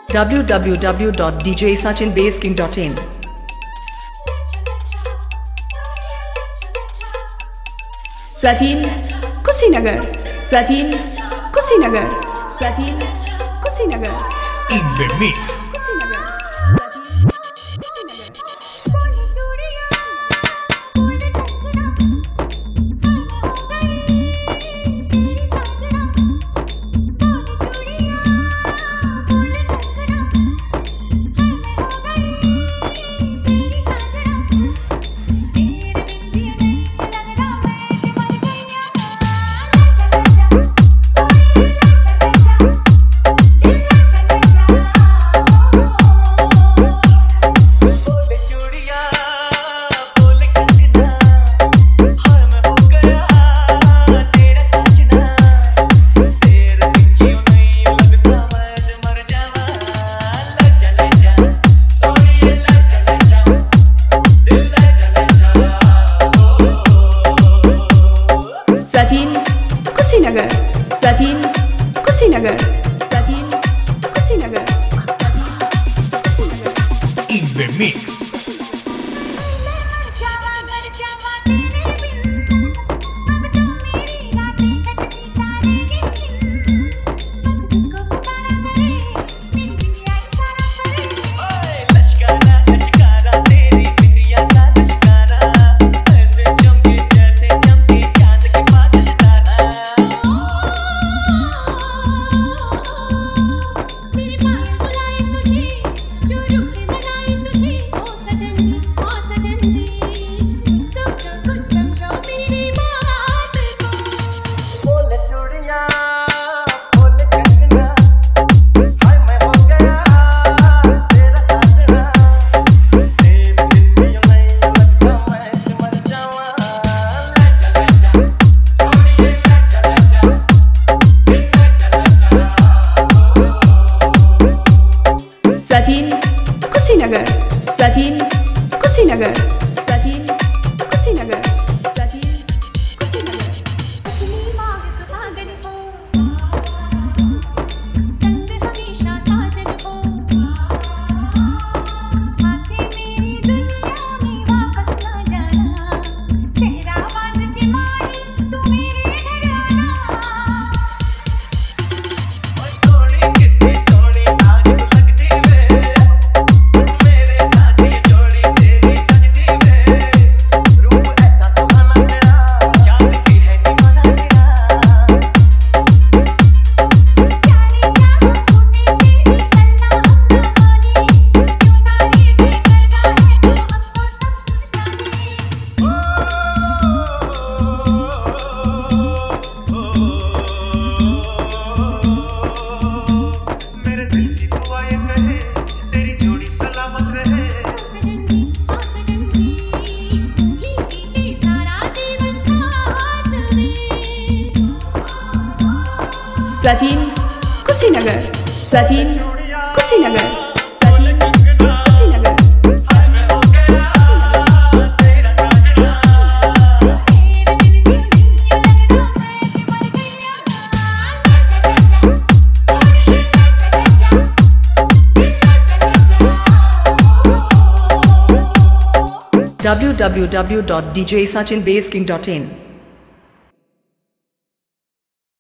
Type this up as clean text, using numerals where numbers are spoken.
www.djsachinbasking.in Sachin Kushinagar Sachin Kushinagar Sachin Kushinagar In the mix. Sachin Kushinagar Sachin Kushinagar Sachin Kushinagar In the mix. Sachin Kushinagar Sachin Kushinagar Sachin Kushinagar Sachin Kushinagar असली मांग सुहागन हो संग हमेशा साजन हो आके मेरी दुनिया में वापस ना जाना चेहरा बांध के मारी तू मेरे घर आना ओए सोनी कितनी सोनी आज तो लगती वे बस मेरे साथ ये जोड़ी तेरी सजती वे रूप ऐसा सुहाना तेरा चांद की है दीवाना तेरा जाने क्या हो छूटे तेरी सल्ला अपना मानी क्यों नारी से करना है तू हमको सब कुछ मेरे दिल की दुआएं कहे तेरी जोड़ी सलामत रहे सजन जी ही सारा जीवन साथ में सचिन कुशीनगर सचिन कुशीनगर सचिन कुशीनगर मैं हो गया तेरा साजना तेरे दिल जीव नहीं लगना मैं कि मर गया सोनिए www.djsachinbasking.in